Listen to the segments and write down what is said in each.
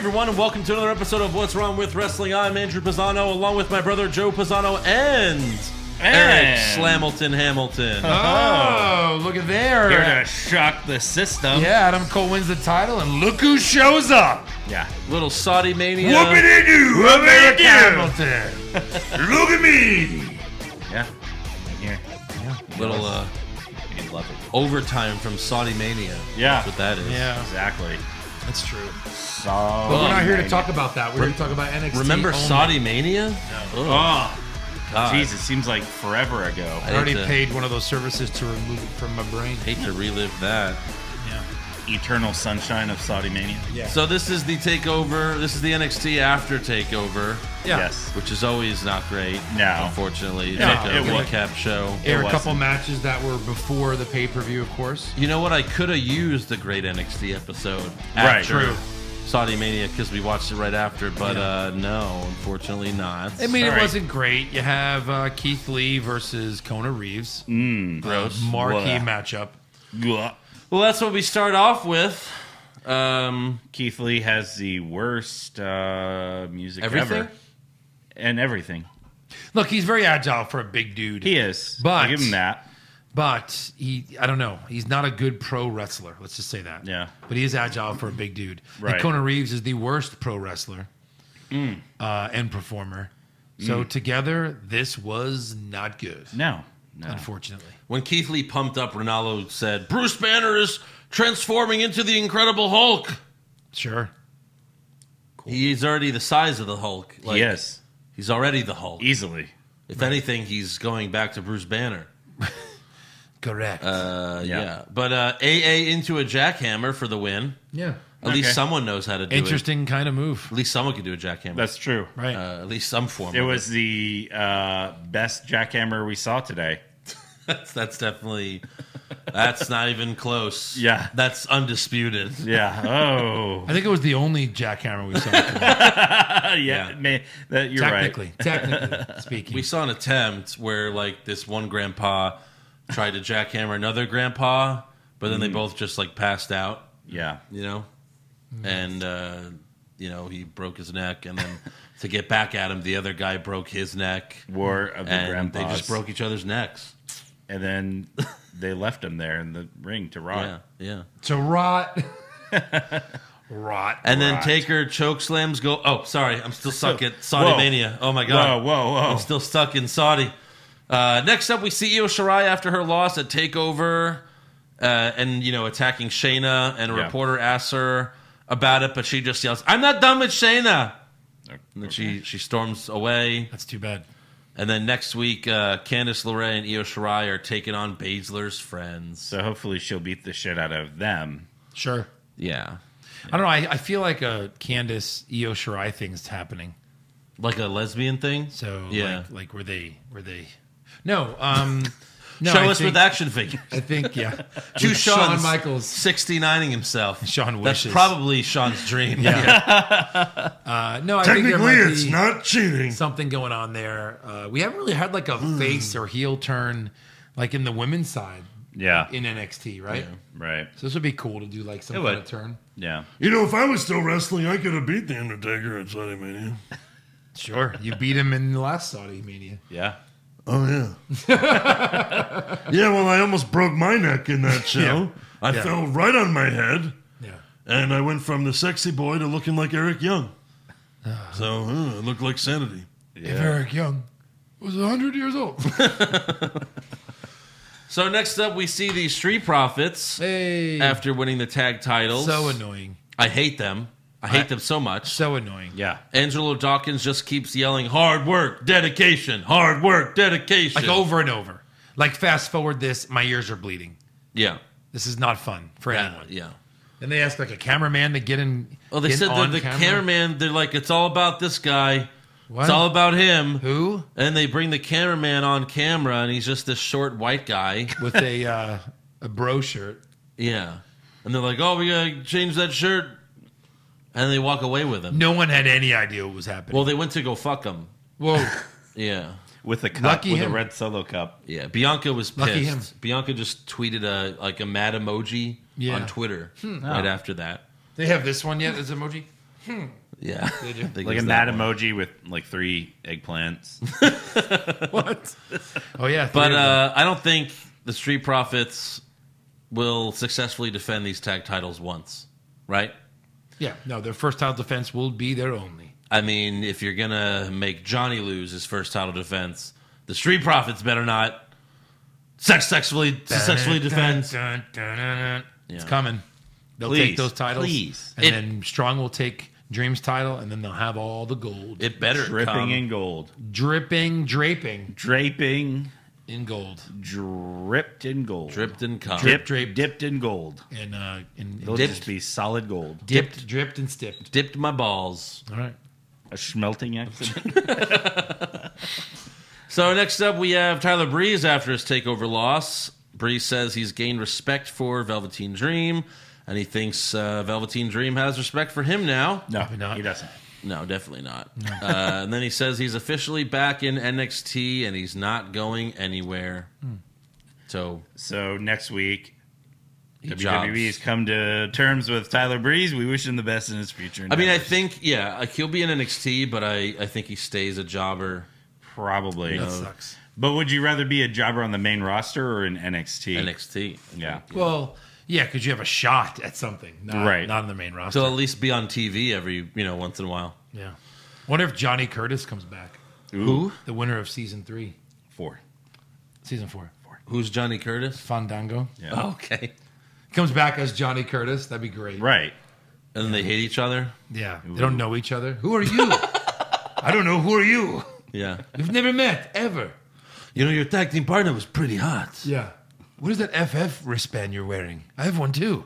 everyone, and welcome to another episode of What's Wrong with Wrestling. I'm Andrew Pisano, along with my brother Joe Pisano and Eric Slamilton Hamilton. Oh, look at there. Here to shock the system. Yeah, Adam Cole wins the title, and look who shows up. Yeah. Little Saudi Mania. Whoopity-doo, Eric whoopity-doo. Hamilton. Look at me. Yeah. Here. Little You love it. overtime from Saudi Mania. Yeah. That's what that is. Yeah, Exactly. that's true. So, But we're not here to talk about that. We're here to talk about NXT. Remember only. Saudi Mania? Oh, God. jeez, it seems like forever ago. I already hate to- paid one of those services to remove it from my brain. Hate to relive that. Eternal sunshine of Saudi Mania. Yeah. So this is the takeover. This is the NXT after takeover, Yeah. Yes. which is always not great. No. Unfortunately, it's No, like a it wasn't. recap show. There were a It couple wasn't. matches that were before the pay-per-view, of course. You know what? I could have used the great NXT episode Right. after True. Saudi Mania because we watched it right after, but no, unfortunately not. I mean, All it right. wasn't great. You have Keith Lee versus Kona Reeves. Gross. Marquee Blah. matchup. Blah. Well, that's what we start off with. Keith Lee has the worst music Everything? ever. And everything. Look, he's very agile for a big dude. He is. But- I'll give him that. But I don't know. He's not a good pro wrestler. Let's just say that. Yeah. But he is agile for a big dude. Right. And Kona Reeves is the worst pro wrestler and performer. So together, this was not good, No. unfortunately. When Keith Lee pumped up, Ronaldo said, Bruce Banner is transforming into the Incredible Hulk. Sure. He's already the size of the Hulk. Like, Yes. He's already the Hulk. Easily. If anything, he's going back to Bruce Banner. Correct. Yeah. But AA into a jackhammer for the win. yeah. At least Okay. someone knows how to do it. Interesting kind of move. At least someone can do a jackhammer. That's true. Right. At least some form. It of was the best jackhammer we saw today. That's definitely. That's not even close. Yeah. That's undisputed. Yeah. Oh. I think it was the only jackhammer we saw. Yeah. Man, you're technically speaking. We saw an attempt where like this one grandpa tried to jackhammer another grandpa, but then they both just like passed out. right. Yeah. You know, and he broke his neck, and then to get back at him, the other guy broke his neck, War of the and Grandpas. they just broke each other's necks. And then they left him there in the ring to rot. Yeah. to rot. Rot. And then rot. Taker chokeslams go. Oh, sorry, I'm still stuck at Saudi Whoa. Mania. Oh my god, Whoa. I'm still stuck in Saudi. Next up, we see Io Shirai after her loss at Takeover, and attacking Shayna. And a Yeah. reporter asks her about it, but she just yells, "I'm not done with Shayna." And then she storms away. That's too bad. And then next week, Candice LeRae and Io Shirai are taking on Baszler's friends. So hopefully she'll beat the shit out of them. Sure. Yeah, I don't know. I feel like a Candice Io Shirai thing's happening. like a lesbian thing. So Yeah. like were they? No. No. Show I us think- with action figures. I think yeah. Two With Shawn Shawn Michaels. 69ing himself. Shawn That's wishes. probably Shawn's dream. Yeah. No, I think there might be not cheating. something going on there. We haven't really had like a face or heel turn like in the women's side Yeah. in NXT, right? Right. So this would be cool to do like some It kind would. of turn. Yeah. If I was still wrestling, I could have beat The Undertaker at Saudi Mania. Sure. You beat him in the last Saudi Mania. Yeah. Oh, yeah. Yeah, well, I almost broke my neck in that show. Yeah. I Yeah. fell right on my head, Yeah. and I went from the sexy boy to looking like Eric Young. So, it looked like sanity. If Eric Young was 100 years old. So next up, we see the Street Profits Hey. after winning the tag titles. So annoying. I hate them. I hate them so much. So annoying. Yeah. Angelo Dawkins just keeps yelling, hard work, dedication, hard work, dedication. Like over and over. Like fast forward this, my ears are bleeding. Yeah. This is not fun for anyone. Yeah. And they asked like a cameraman to get in. Well, they get said on that the camera. cameraman, they're like, it's all about this guy. What? It's all about him. Who? And they bring the cameraman on camera, and he's just this short white guy. With a bro shirt. Yeah. And they're like, oh, we got to change that shirt. And they walk away with him. No one had any idea what was happening. Well, they went to go fuck him. Whoa. Yeah. With a cup, Lucky with him. a red solo cup. Yeah. Bianca was pissed. Lucky him. Bianca just tweeted a mad emoji Yeah. on Twitter right after that. They have this one yet as emoji? Yeah. Did you? I think it Like a was mad that one. emoji with like 3 eggplants. What? Oh yeah, But three of them. I don't think the Street Profits will successfully defend these tag titles once, right? Yeah, no, their first title defense will be their only. I mean, if you're gonna make Johnny lose his first title defense, the Street Profits better not successfully defend. Dun, dun, dun, dun. Yeah. It's coming. They'll Please, take those titles, please. and then Strong will take Dream's title, and then they'll have all the gold, It better Dripping come. in gold. draping Draping, in gold, dripped in gold. Dripped and cum. Dipped in gold. and They'll Dipped. just be solid gold. dipped, dripped, and stipped. Dipped my balls. All right. A smelting accident. So next up, we have Tyler Breeze after his takeover loss. Breeze says he's gained respect for Velveteen Dream, and he thinks Velveteen Dream has respect for him now. No, Probably not. he doesn't. No, definitely not. And then he says he's officially back in NXT, and he's not going anywhere. So So next week, he WWE's jobs. come to terms with Tyler Breeze. We wish him the best in his future. I mean, I endeavors. think, yeah, like he'll be in NXT, but I think he stays a jobber. probably. That sucks. But would you rather be a jobber on the main roster or in NXT? NXT. Yeah. Well, yeah, because you have a shot at something, not, Right. not on the main roster. So at least be on TV every, once in a while. Yeah. Wonder if Johnny Curtis comes back. Who? The winner of season 4. season 4. Who's Johnny Curtis? Fandango. Yeah. Oh, okay. Comes back as Johnny Curtis. That'd be great. Right. And then they hate each other? Yeah. They don't know each other. Who are you? I don't know. Who are you? Yeah. We've never met, ever. Your tag team partner was pretty hot. Yeah. What is that FF wristband you're wearing? I have one too.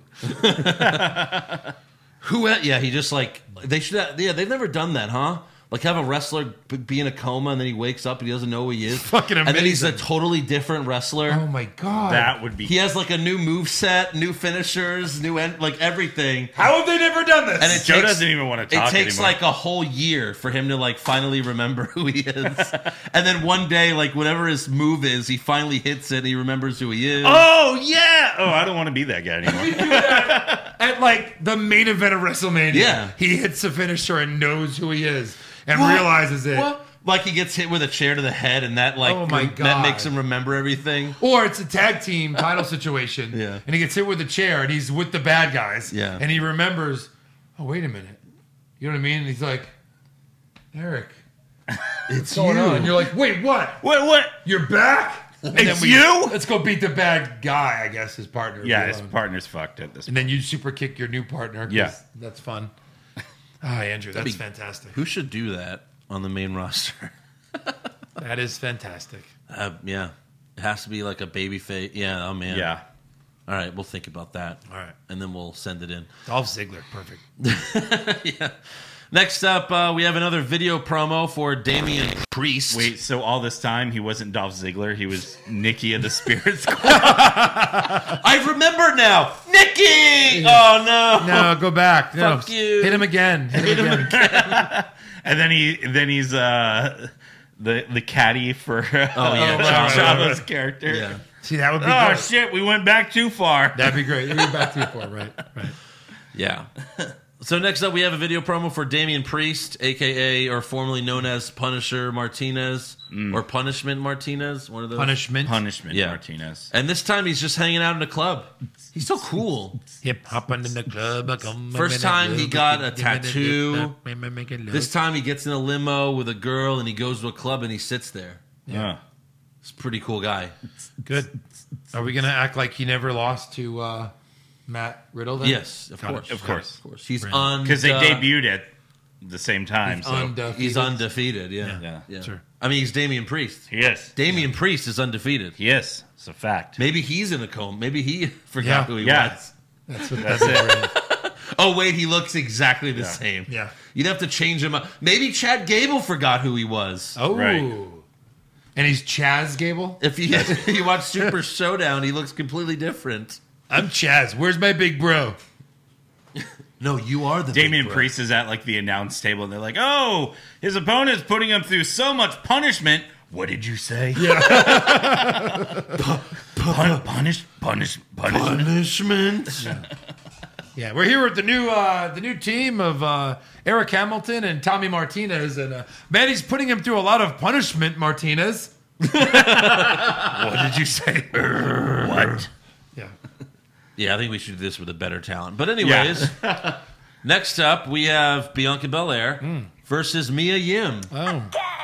Who? Yeah, he just they should. They've never done that, huh? Like have a wrestler be in a coma and then he wakes up and he doesn't know who he is. Fucking And then he's a amazing. totally different wrestler. Oh my God. That would be. He has like a new move set, new finishers, like everything. How have they never done this? And it Joe takes, doesn't even want to talk It takes anymore. like a whole year for him to like finally remember who he is. And then one day, like whatever his move is, he finally hits it and he remembers who he is. Oh, yeah. Oh, I don't want to be that guy anymore. At like the main event of WrestleMania, Yeah. he hits the finisher and knows who he is and realizes it. What? Like he gets hit with a chair to the head and that like Oh, my that God. makes him remember everything. Or it's a tag team title situation, Yeah. and he gets hit with a chair, and he's with the bad guys, Yeah. and he remembers, oh, wait a minute. You know what I mean? And he's like, Eric, It's what's going on? And you're like, wait, what? What? You're back? And It's you? Let's go beat the bad guy, I guess, his partner. would Yeah, be his alone. partner's fucked at this And then you super kick your new partner. 'cause Yeah. That's fun. Ah, Andrew, that's be- fantastic. Who should do that on the main roster? That is fantastic. Yeah. It has to be like a baby face. Yeah, oh man. Yeah. All right, we'll think about that. All right. And then we'll send it in. Dolph Ziggler, perfect. Yeah. Next up, we have another video promo for Damian Priest. Wait, so all this time he wasn't Dolph Ziggler, he was Nikki of the Spirit Squad. I remember now. Nikki! Oh, no. No, go back. No, Fuck you. Hit him again. Hit him again. And then he's the caddy for yeah, Chavo's character. Yeah. See, that would be Oh good. shit, we went back too far. That'd be great. You're back to you for right. Yeah. So next up, we have a video promo for Damian Priest, a.k.a. or formerly known as Punisher Martinez, or Punishment Martinez, one of those. Punishment. Punishment Martinez. And this time he's just hanging out in a club. He's so cool. Hip hopping in the club. First time he got a tattoo. This time he gets in a limo with a girl and he goes to a club and he sits there. Yeah. He's a pretty cool guy. Good. Are we gonna act like he never lost to Matt Riddle? Then? Yes, of Got course. it. Of course. Of course. He's Because they debuted at the same time. So Undefeated. He's undefeated, yeah. Yeah. Sure. I mean, he's Damian Priest. Yes. Damian Priest is undefeated. Yes. It's a fact. Maybe he's in a coma. Maybe he forgot Yeah. who he Yeah. was. That's what. That's it. Oh, wait, he looks exactly the same. Yeah. You'd have to change him up. Maybe Chad Gable forgot who he was. Oh. Right. And he's Chaz Gable. If you, you watch Super Showdown, he looks completely different. I'm Chaz. Where's my big bro? No, you are the Damian big bro. Priest is at like the announce table and they're like, oh, his opponent's putting him through so much punishment. What did you say? Yeah. punishment. Punishment. Yeah, we're here with the new team of Eric Hamilton and Tommy Martinez, and Manny's putting him through a lot of punishment. Martinez. What did you say? What? Yeah. Yeah, I think we should do this with a better talent. But anyways, next up we have Bianca Belair versus Mia Yim. Oh.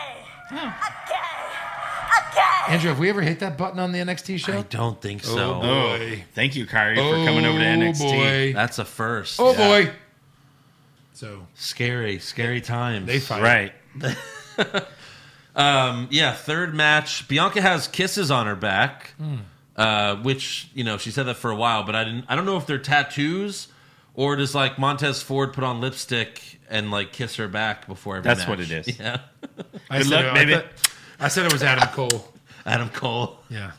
Andrew, have we ever hit that button on the NXT show? I don't think so. Oh, thank you, Kyrie, for coming over to NXT. Boy. That's a first. Oh boy. So Scary times. they fight. Right. Third match. Bianca has kisses on her back, which, she said that for a while, but I don't know if they're tattoos or does like Montez Ford put on lipstick and like kiss her back before every That's match. what it is. Yeah. Good luck, baby. I said it was Adam Cole. Adam Cole. Yeah.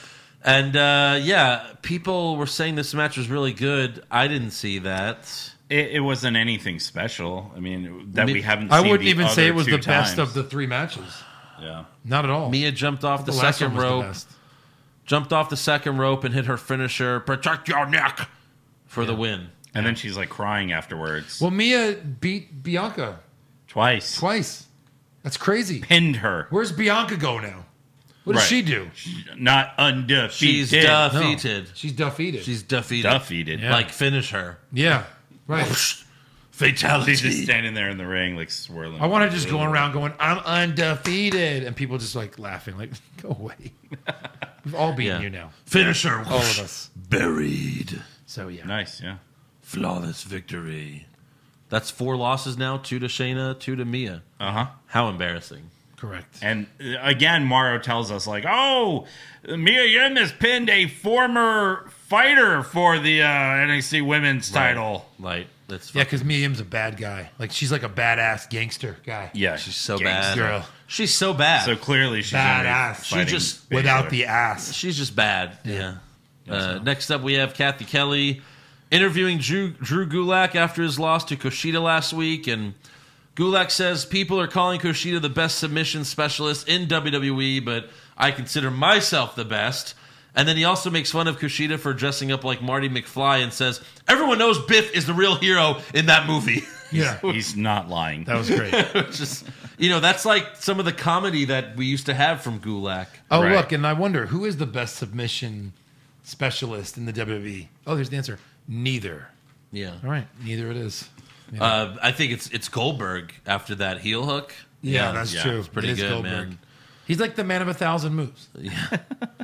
And people were saying this match was really good. I didn't see that. It wasn't anything special. I mean, that we haven't I seen wouldn't the even say other it was two the best times. of the three matches. Yeah. Not at all. Mia jumped off the last second one was the rope. best. Jumped off the second rope and hit her finisher, protect your neck, for the win. And then she's like crying afterwards. Well, Mia beat Bianca Twice. That's crazy. Pinned her. Where's Bianca go now? What does Right. she do? Not undefeated. She's No. defeated. She's defeated. She's defeated. defeated. Yeah. Like, finish her. Yeah. Right. Fatality. She's just standing there in the ring, like swirling. I want to just go around going, I'm undefeated. And people just like laughing, like, go away. We've all beaten you now. Finish her. All of us. Buried. So, yeah. Nice, yeah. Flawless victory. That's 4 losses now. 2 to Shayna, 2 to Mia. Uh-huh. How embarrassing. Correct. And again, Mauro tells us, like, oh, Mia Yim has pinned a former fighter for the NXT Women's title. Like, that's Yeah, because Mia Yim's a bad guy. Like, she's like a badass gangster guy. Yeah, she's so gangster. bad. Girl. She's so bad. So clearly she's Badass. only She fighting just- Without Baszler. the ass. She's just bad. Yeah. Next up, we have Kathy Kelly interviewing Drew Gulak after his loss to Kushida last week. And Gulak says people are calling Kushida the best submission specialist in WWE, but I consider myself the best. And then he also makes fun of Kushida for dressing up like Marty McFly and says, everyone knows Biff is the real hero in that movie. Yeah. He's not lying. That was great. Just, that's like some of the comedy that we used to have from Gulak. Oh, Right. look, and I wonder, who is the best submission specialist in the WWE? Oh, there's the answer. Neither. Yeah. All right. Neither it is. I think it's Goldberg after that heel hook. Yeah, that's yeah, true. it's pretty It is good, Goldberg. man. He's like the man of 1,000 moves. God,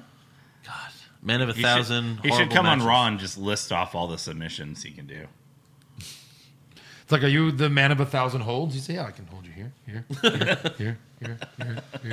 man of a He thousand. should horrible come matches. on Raw and just list off all the submissions he can do. It's like, are you the man of 1,000 holds? You say, yeah, I can hold you here, here, here.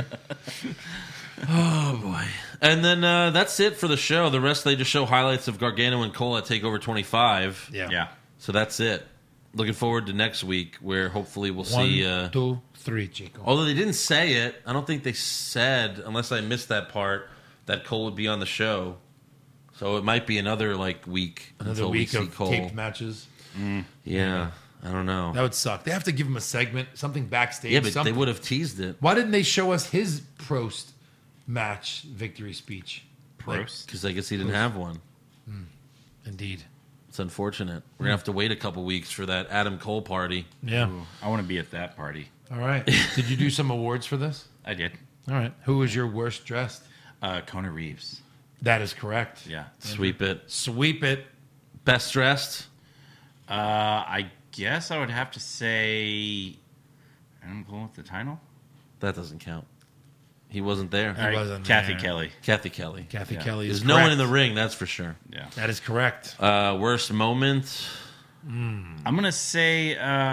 Oh boy! And then that's it for the show. The rest they just show highlights of Gargano and Cole at Takeover 25. Yeah. So that's it. Looking forward to next week, where hopefully we'll 1, see. 2, 3, Chico. Although they didn't say it, I don't think they said, unless I missed that part, that Cole would be on the show. So it might be another week Another until week we see of Cole. taped matches. Yeah, I don't know. That would suck. They have to give him a segment, something backstage. Yeah, but something. they would have teased it Why didn't they show us his Prost match victory speech? Prost. because I guess he didn't have one. Indeed. It's unfortunate. We're gonna have to wait a couple weeks for that Adam Cole party. Yeah. I want to be at that party. All right. Did you do some awards for this? I did. All right. Who was your worst dressed? Kona Reeves. That is correct. Yeah. Sweep it. Sweep it. Best dressed. I guess I would have to say Adam Cole with the title. That doesn't count. He wasn't there. All right, wasn't Kathy there. Kelly. Kathy Kelly. Kathy Yeah. Kelly is There's no one in correct. the ring, that's for sure. Yeah. That is correct. Worst moment. I'm gonna say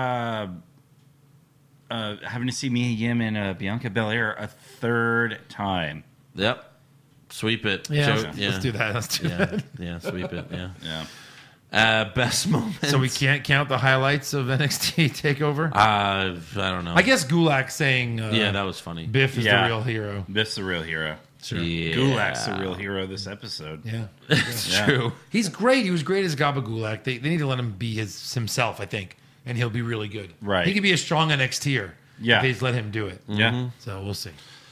having to see Mia Yim and Bianca Belair a third time. Yep. Sweep it. Yeah, Joe- let's do that. Let's do Yeah, that. yeah, sweep it. Yeah. Yeah. Best moment. So we can't count the highlights of NXT Takeover. I don't know. I guess Gulak saying, Yeah, that was funny. Biff is Yeah. the real hero. Biff's the real hero. Sure. Yeah. Gulak's the real hero this episode. Yeah, It's Yeah. true. he's great. He was great as Gaba Gulak. They need to let him be himself, I think, and he'll be really good. Right. He could be a strong NXTer. Yeah. if they just let him do it. Yeah. So we'll see.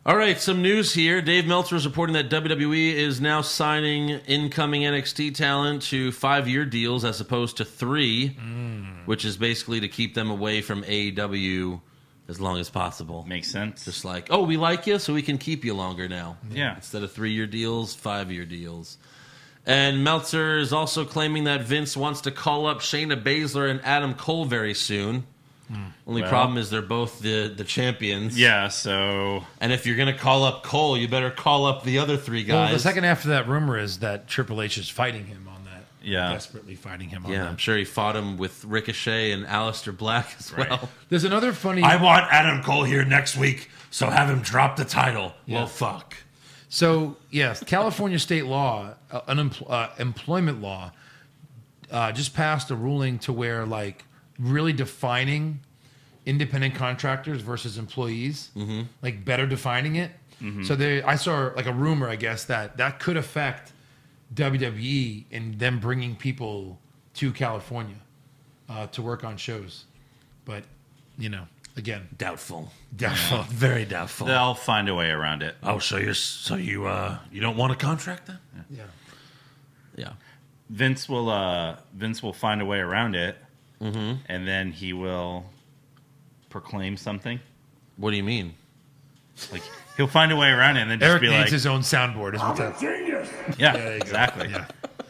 All right, some news here. Dave Meltzer is reporting that WWE is now signing incoming NXT talent to 5-year deals as opposed to 3, which is basically to keep them away from AEW as long as possible. Makes sense. Just like, oh, we like you, so we can keep you longer now. Yeah. Instead of 3-year deals, 5-year deals. And Meltzer is also claiming that Vince wants to call up Shayna Baszler and Adam Cole very soon. Only problem is they're both the champions. Yeah, so... And if you're going to call up Cole, you better call up the other 3 guys. Well, the second half of that rumor is that Triple H is fighting him on that. Yeah. Desperately fighting him on Yeah, that. I'm sure he fought him with Ricochet and Aleister Black as Right. well. There's another funny... I want Adam Cole here next week, so have him drop the title. Yeah. Well, fuck. So, yes, California state law, employment law, just passed a ruling to where, like, really defining independent contractors versus employees, like better defining it. So I saw like a rumor, I guess, that could affect WWE and them bringing people to California to work on shows. But, you know, again, Doubtful. doubtful. Very doubtful. They'll find a way around it. Oh, so you don't want a contract then? Yeah. Yeah. Vince will find a way around it, and then he will proclaim something. What do you mean? Like he'll find a way around it, and then just Eric be needs like, his own soundboard. Is what's up. "Yeah, There you go. exactly." Yeah.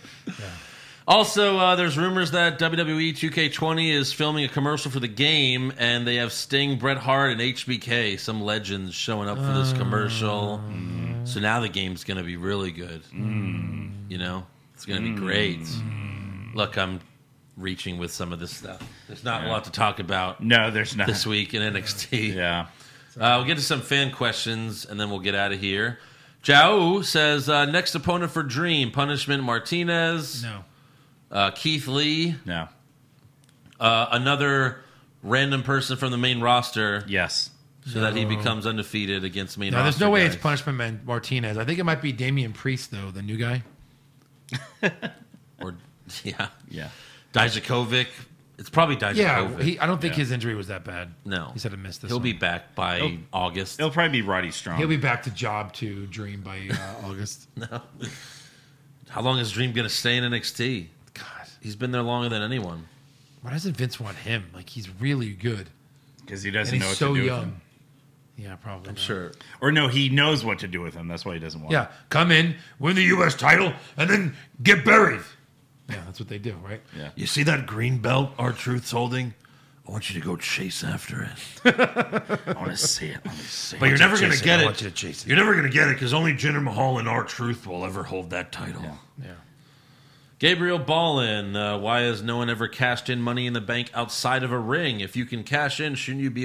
Also, there's rumors that WWE 2K20 is filming a commercial for the game, and they have Sting, Bret Hart, and HBK, some legends, showing up for this commercial. So now the game's going to be really good. You know? It's going to be great. Look, I'm reaching with some of this stuff. There's not a lot to talk about No, there's not. this week in NXT. Yeah. We'll get to some fan questions, and then we'll get out of here. Jao says, next opponent for Dream, Punishment Martinez. No. Keith Lee, No. another random person from the main roster, Yes. so that he becomes undefeated against main No, roster. there's no way guys. it's Punishment Man Martinez. I think it might be Damian Priest, though, the new guy. Or yeah, Yeah. Dijakovic. It's probably Dijakovic. Yeah, I don't think his injury was that bad. No, He said it missed this He'll one. be back by Oh. August. It'll probably be Roddy Strong. He'll be back to job to Dream by August. No. How long is Dream going to stay in NXT? God, He's been there longer than anyone. why doesn't Vince want him? Like, he's really good. because he And doesn't know he's what so to do with young. him. Yeah, probably. I'm sure. Or no, he knows what to do with him. That's why he doesn't want. Yeah, come in, win the U.S. title, and then get buried. Yeah, that's what they do, right? Him. Yeah. You see that green belt R-Truth's holding? I want you to go chase after it. I want to see it. Let me see. But you're never going to get I it. want you to chase it. You're never going to get it because only Jinder Mahal and R-Truth will ever hold that title. Yeah. Gabriel Ballin, why has no one ever cashed in Money in the Bank outside of a ring? If you can cash in, shouldn't you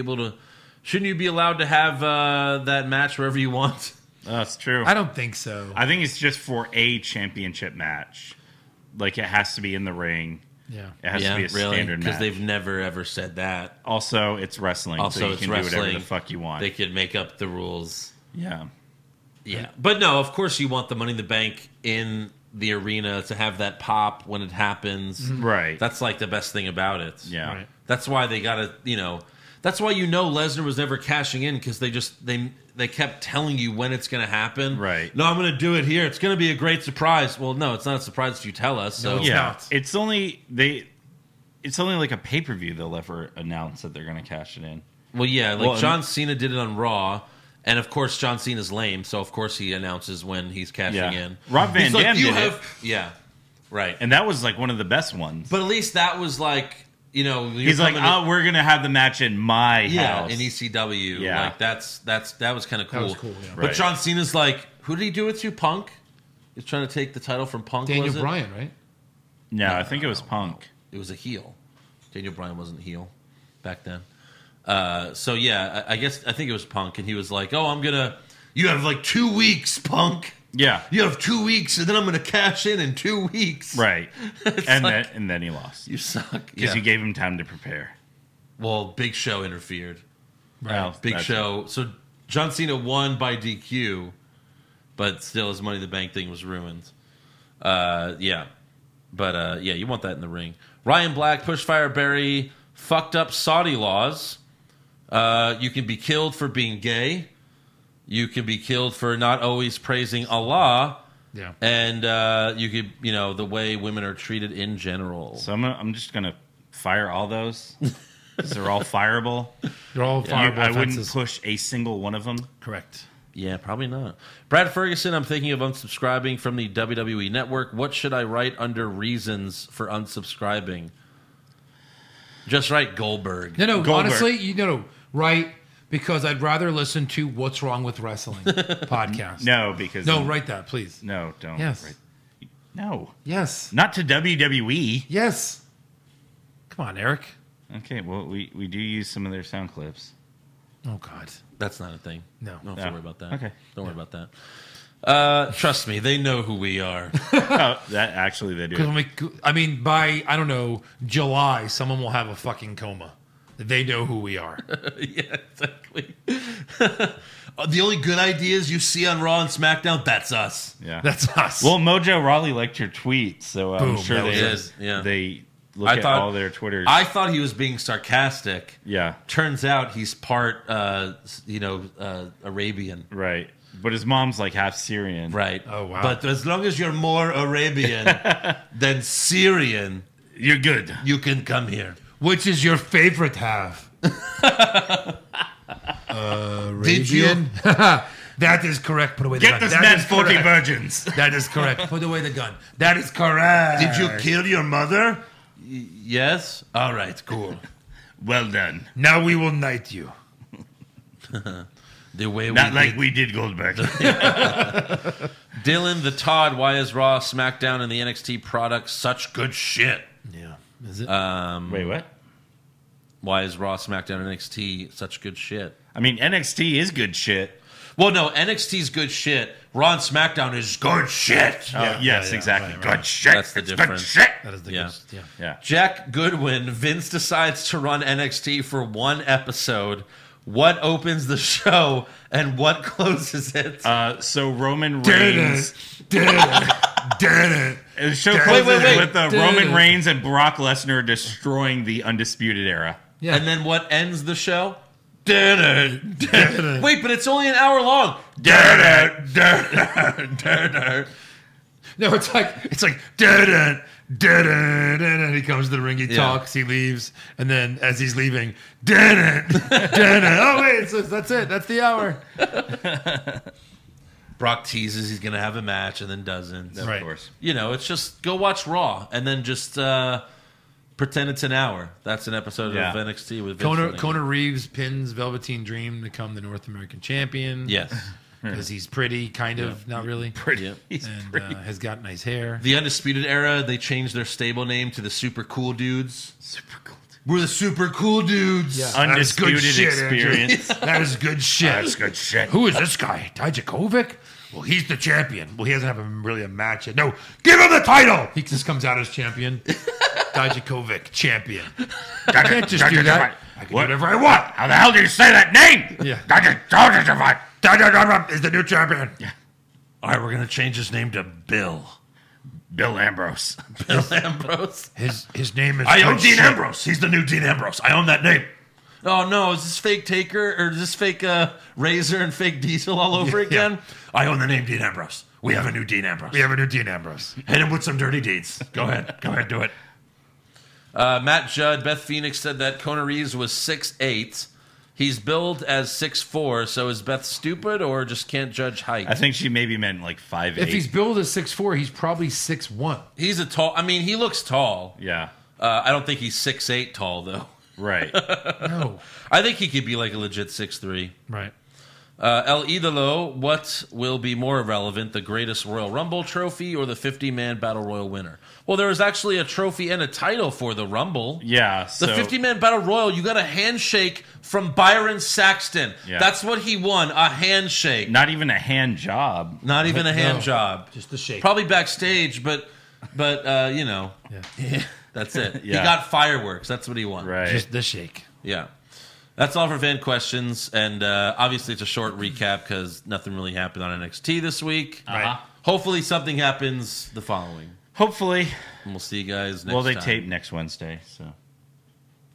be allowed to have that match wherever you want? That's true. I don't think so. I think it's just for a championship match. Like it has to be in the ring. Yeah. It has to be a standard because match. they've never ever said that. Also, it's wrestling. Also, so you it's can wrestling. do whatever the fuck you want. They could make up the rules. Yeah. Yeah, but no, of course you want the Money in the Bank in the arena to have that pop when it happens. Right. That's like the best thing about it. Yeah. Right. That's why they got to, that's why Lesnar was never cashing in because they kept telling you when it's going to happen. Right. No, I'm going to do it here. It's going to be a great surprise. Well, no, it's not a surprise if you tell us. So it's Yeah. not. It's only like a pay-per-view they'll ever announce that they're going to cash it in. Well, yeah, like Well, John Cena did it on Raw, and of course John Cena's lame, so of course he announces when he's cashing Yeah. in. Rob Van He's like, Dam "You did have-" it. Yeah, right. And that was like one of the best ones. But at least that was like, He's like, we're going to have the match in my house. in ECW. Yeah. Like that was kind of cool. was cool, yeah. But Right. John Cena's like, who did he do it to? Punk? He's trying to take the title from Punk. Daniel was it? Bryan, right? No, I think it was Punk. It was a heel. Daniel Bryan wasn't a heel back then. So yeah, I think it was Punk, and he was like, "Oh, you have like 2 weeks, Punk. Yeah. You have 2 weeks, and then I'm gonna cash in 2 weeks." Right. It's and like, then he lost. you suck. Because Yeah. you gave him time to prepare. Well, Big Show interfered. Well, Big that's- Show. So John Cena won by DQ, but still his Money in the Bank thing was ruined. Yeah. But yeah, you want that in the ring. Ryan Black, Pushfire Barry, fucked up Saudi laws. You can be killed for being gay. You can be killed for not always praising Allah. Yeah. And you could, the way women are treated in general. So I'm just going to fire all those. 'Cause they're all fireable. They're all fireable I wouldn't offenses. push a single one of them. Correct. Yeah, probably not. Brad Ferguson, I'm thinking of unsubscribing from the WWE Network. What should I write under reasons for unsubscribing? Just write Goldberg. No, Goldberg. honestly, right? Because I'd rather listen to What's Wrong with Wrestling podcast. No, because No, write that, please. No, don't. Yes. Write- No, Yes. not to WWE. Yes. Come on, Eric. Okay, well, we do use some of their sound clips. Oh, God. That's not a thing. No. Don't No. worry about that. Okay. Don't worry about that. Trust me, they know who we are. Oh, that actually they do. Because by, I don't know, July, someone will have a fucking coma. They know who we are. Yeah, exactly. The only good ideas you see on Raw and SmackDown, that's us. Yeah, That's us. well, Mojo Rawley liked your tweet, so I'm Boom, sure that was they it. Yeah. they look I at thought- all their Twitters. I thought he was being sarcastic. Yeah, Turns out he's part, Arabian. right. But his mom's like half Syrian. Right. Oh, wow. But as long as you're more Arabian than Syrian, You're good. you can come here. Which is your favorite half? Did you? Arabian? That is correct. Put away the gun. Get this That man is 40 correct. virgins. That is correct. Put away the gun. That is correct. Did you kill your mother? Yes? All right, cool. Well done. Now we will knight you. The way Not we like did. we did Goldberg. Dylan the Todd, why is Raw, SmackDown, and the NXT products such good shit? Yeah. Is it? Wait, what? Why is Raw, SmackDown, and NXT such good shit? I mean, NXT is good shit. Well, no, NXT's good shit. Raw and SmackDown is good shit. Oh, yes, exactly. right, right. Good shit. That's the It's difference. Good shit. That is the Yeah. ghost. Yeah. Yeah. Jack Goodwin, Vince decides to run NXT for one episode. What opens the show and what closes it? So Roman Reigns. The The show Wait, closes wait. with Roman Reigns and Brock Lesnar destroying the Undisputed Era. Yeah. And then what ends the show? Wait, but it's only an hour long. No, it's like da-da, da-da, da-da. He comes to the ring, he Yeah. talks, he leaves, and then as he's leaving, da-da, da-da. Oh wait, that's it. That's the hour. Brock teases he's going to have a match and then doesn't. Of Right. course. It's just go watch Raw and then just pretend it's an hour. That's an episode Yeah. of NXT with Vince running it. Conor Reeves pins Velveteen Dream to become the North American champion. Yes. Because he's pretty, kind of, not really. Pretty. Yeah. He's And pretty. has got nice hair. The Undisputed Era, they changed their stable name to the Super Cool Dudes. Super cool. We're the Super Cool Dudes. Yeah. Undisputed That is good shit, Andrew. experience. That is good shit. That's good shit. Who is this guy? Dijakovic? Well, he's the champion. Well, he doesn't have really a match yet. No, give him the title. He just comes out as champion. Dijakovic, champion. I can't just do that. I can do What? whatever I want. How the hell do you say that name? Yeah. Dijakovic. Is the new champion. All right, we're going to change his name to Bill. Bill Ambrose. Bill Ambrose. His name is. I own good Dean shit. Ambrose. He's the new Dean Ambrose. I own that name. Oh, no. Is this fake Taker or is this fake Razor and fake Diesel all over Yeah. again? I own the name Dean Ambrose. We have a new Dean Ambrose. We have a new Dean Ambrose. Hit him with some dirty deeds. Go ahead. Go ahead. Do it. Matt Judd, Beth Phoenix said that Conor Reeves was 6'8". He's billed as 6'4", so is Beth stupid or just can't judge height? I think she maybe meant like 5'8". If he's billed as 6'4", he's probably 6'1". He's a tall... I mean, he looks tall. Yeah. I don't think he's 6'8" tall, though. Right. No. I think he could be like a legit 6'3". Right. El Idolo, what will be more relevant, the greatest Royal Rumble trophy or the 50-man Battle Royal winner? Well, there was actually a trophy and a title for the Rumble. Yeah. The 50-man Battle Royal, you got a handshake from Byron Saxton. Yeah. That's what he won, a handshake. Not even a hand job. Not even a hand No. job. Just the shake. Probably backstage, but you know, Yeah. that's it. Yeah. He got fireworks. That's what he won. Right. Just the shake. Yeah. That's all for fan questions, and obviously it's a short recap because nothing really happened on NXT this week. Right. Hopefully something happens the following, Hopefully. and we'll see you guys next Well, they time. tape next Wednesday, so.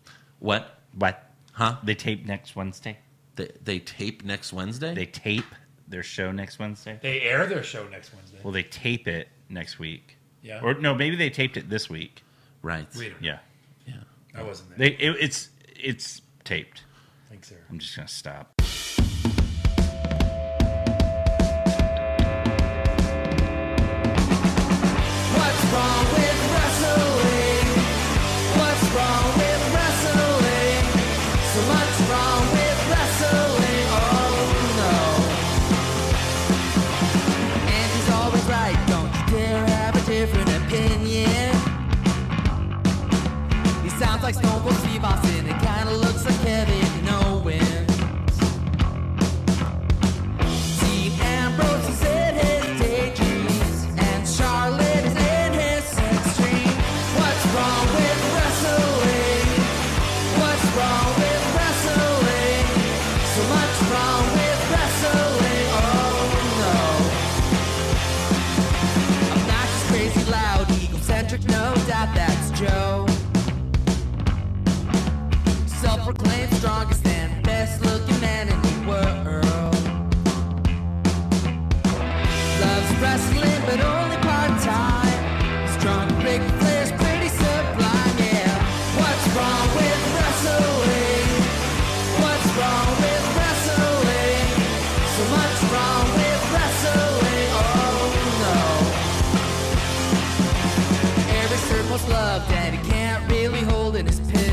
What? What? Huh? They tape next Wednesday? They tape next Wednesday? They tape their show next Wednesday. They air their show next Wednesday. Well, they tape it next week. Yeah. Or no, maybe they taped it this week. Right. Yeah. Yeah. I wasn't there. It's taped. Thanks, sir. I'm just gonna stop. What's wrong with wrestling? What's wrong with wrestling? So much wrong with wrestling. Oh no. And he's always right. Don't you dare have a different opinion. He sounds like Stone Cold Steve Austin. It kinda looks like Kevin Owens. Dean Ambrose is in his daydreams, and Charlotte is in his sex dream. What's wrong with wrestling? What's wrong with wrestling? So much wrong with wrestling. Oh no. Obnoxious, crazy, loud, egocentric, no doubt that's Joe. Self-proclaimed strongest and best-looking man in the world. Loves wrestling, but only part-time. Strong, big Flair's pretty sublime, yeah. What's wrong with wrestling? What's wrong with wrestling? So much wrong with wrestling, oh no. Every shirt most loved, and he can't really hold in his piss.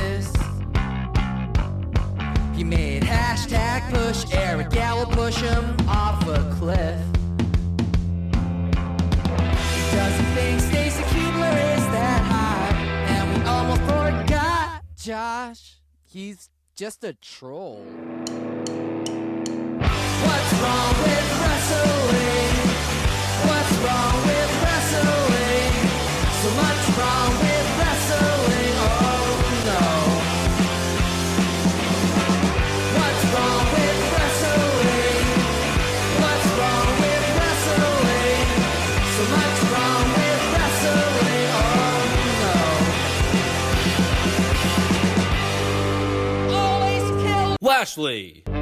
He made hashtag push Eric Gallo, push him off a cliff. Doesn't think Stacy Keibler is that high, and we almost forgot Josh. He's just a troll. What's wrong with wrestling? What's wrong with wrestling? So much wrong with wrestling. Oh no. What's wrong with wrestling? What's wrong with wrestling? So much wrong with wrestling. Oh no. Always kill Lashley.